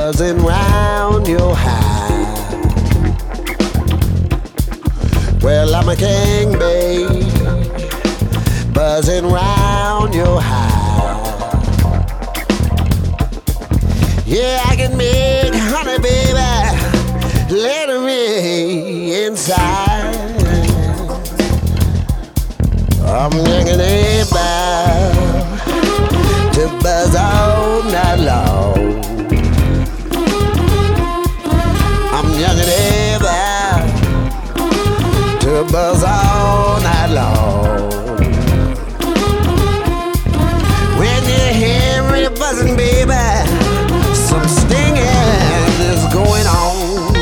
buzzing round your high. Well, I'm a king, babe, buzzing round your high. Yeah, I can make honey, baby, let me inside. I'm yanking it back to buzz all night long. I'm yanking it back to buzz all night long. When you hear me buzzing, baby, some stinging is going on.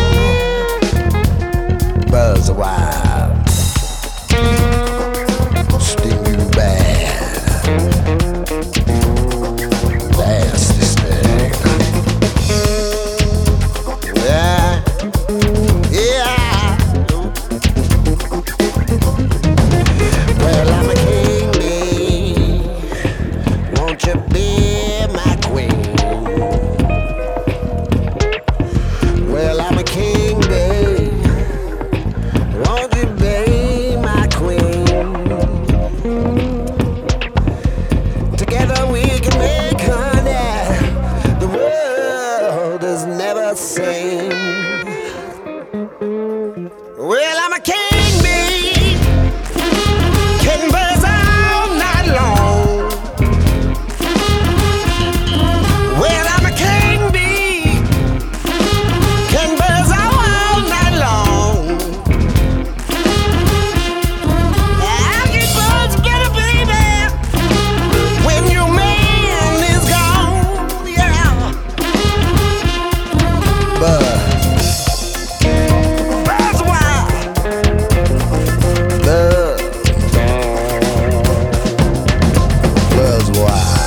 Buzz wild, sting you bad, nasty sting. Yeah, yeah. Well, I'm a king, bee. Won't you be my queen? Well, I'm a king, babe. Won't you be my queen? Together we can make honey the world has never seen. Well, I'm a king, babe. Can buzz all night long. Well, I'm a king bee, can buzz all night long. I can buzz better, baby, when your man is gone. Yeah, buzz wild, buzz wild.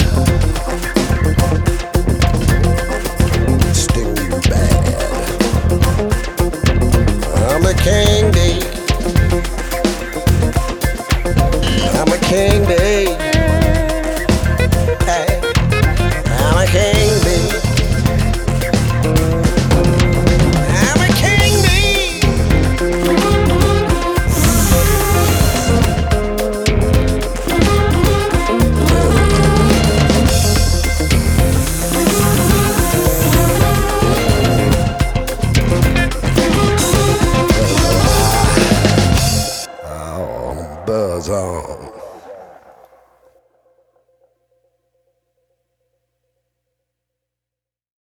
Sting you bad. I'm a king, babe. I'm a king, babe. Hey, I'm a king, babe. I'm a king, babe. Oh, buzz on.